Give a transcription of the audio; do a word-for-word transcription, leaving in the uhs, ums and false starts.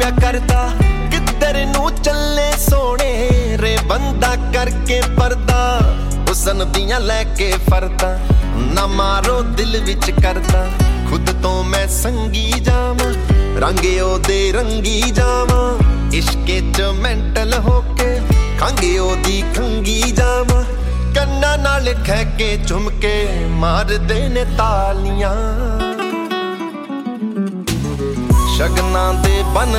ਪਿਆ ਕਰਦਾ ਕਿੱਧਰ ਨੂੰ ਚੱਲੇ ਸੋਹਣੇ ਰੇ ਬੰਦਾ ਕਰਕੇ ਪਰਦਾ ਹੁਸਨ ਦੀਆਂ ਲੈ ਕੇ ਫਰਦਾ ਨਾ ਮਾਰੋ ਦਿਲ ਵਿੱਚ ਕਰਦਾ खुद तो मैं संगी जावां रंग ओदे रंगी जावां इश्के च मेंटल होके खंगे ओदी खंगी जावां कन्ना नाल खह के झुमके मार दे ने तालियां शगना दे बन